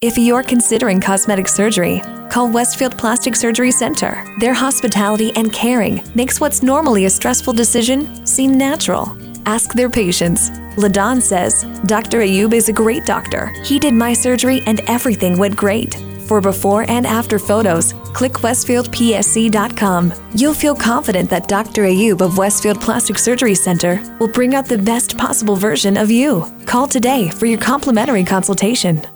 If you're considering cosmetic surgery, call Westfield Plastic Surgery Center. Their hospitality and caring makes what's normally a stressful decision seem natural. Ask their patients. LaDawn says, Dr. Ayub is a great doctor. He did my surgery and everything went great. For before and after photos, click westfieldpsc.com. You'll feel confident that Dr. Ayub of Westfield Plastic Surgery Center will bring out the best possible version of you. Call today for your complimentary consultation.